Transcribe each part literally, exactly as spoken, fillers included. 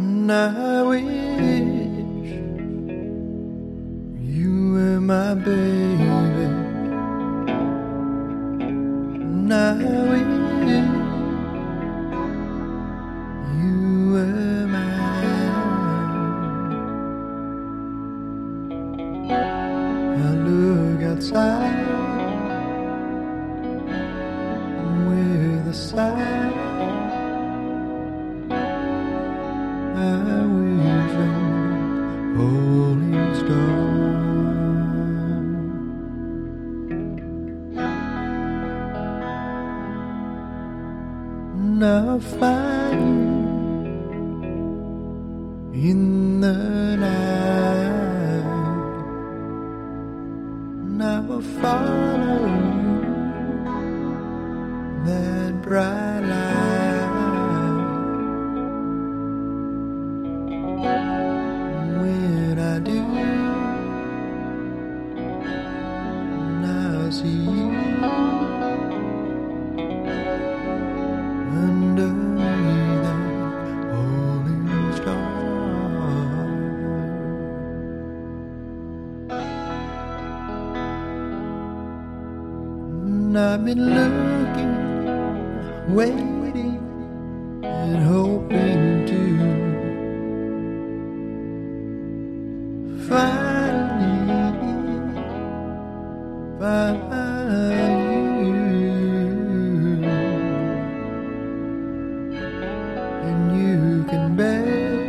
And I wish you were my baby. And I wish you were mine. I look outside with a sigh. I wish on a falling star. And I'll find you in the night, and I will follow that bright light. When I do, and I'll see you underneath that falling star. And I've been looking, waiting and hoping to finally find you, and you can bet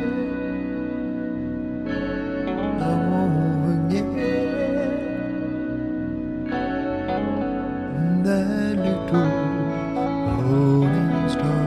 I won't forget that little falling star.